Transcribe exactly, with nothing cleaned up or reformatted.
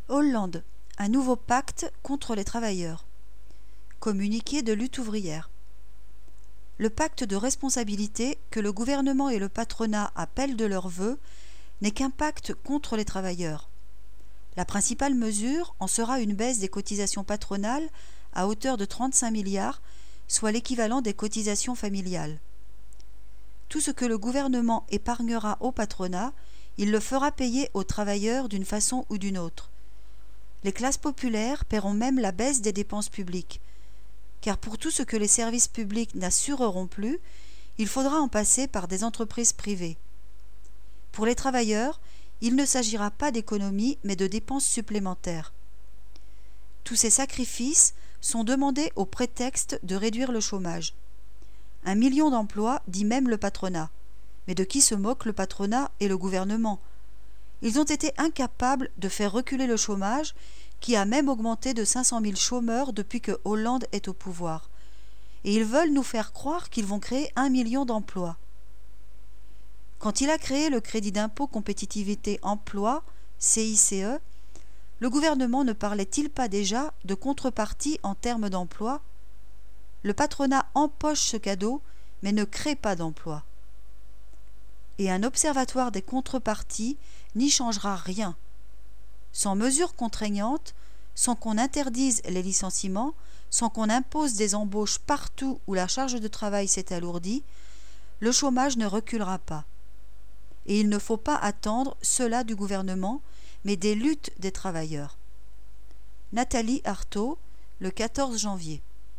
Hollande, un nouveau pacte contre les travailleurs. Communiqué de lutte ouvrière. Le pacte de responsabilité que le gouvernement et le patronat appellent de leurs vœux n'est qu'un pacte contre les travailleurs. La principale mesure en sera une baisse des cotisations patronales à hauteur de trente-cinq milliards, soit l'équivalent des cotisations familiales. Tout ce que le gouvernement épargnera au patronat, il le fera payer aux travailleurs d'une façon ou d'une autre. Les classes populaires paieront même la baisse des dépenses publiques, car pour tout ce que les services publics n'assureront plus, il faudra en passer par des entreprises privées. Pour les travailleurs, il ne s'agira pas d'économies mais de dépenses supplémentaires. Tous ces sacrifices sont demandés au prétexte de réduire le chômage. Un million d'emplois, dit même le patronat. Mais de qui se moque le patronat et le gouvernement ? Ils ont été incapables de faire reculer le chômage, qui a même augmenté de cinq cent mille chômeurs depuis que Hollande est au pouvoir. Et ils veulent nous faire croire qu'ils vont créer un million d'emplois. Quand il a créé le crédit d'impôt compétitivité emploi, C I C E, le gouvernement ne parlait-il pas déjà de contrepartie en termes d'emploi ? Le patronat empoche ce cadeau, mais ne crée pas d'emplois. Et un observatoire des contreparties n'y changera rien. Sans mesures contraignantes, sans qu'on interdise les licenciements, sans qu'on impose des embauches partout où la charge de travail s'est alourdie, le chômage ne reculera pas. Et il ne faut pas attendre cela du gouvernement, mais des luttes des travailleurs. Nathalie Arthaud, le quatorze janvier.